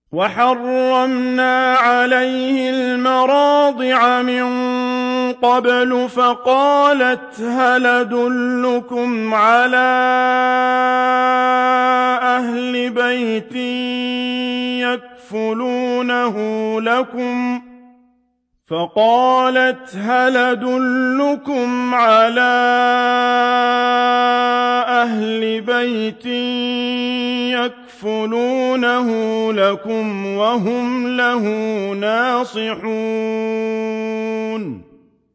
وحرمنا عليه المراضع من قبل فقالت هل أدلكم على أهل بيت يكفلونه لكم وهم له ناصحون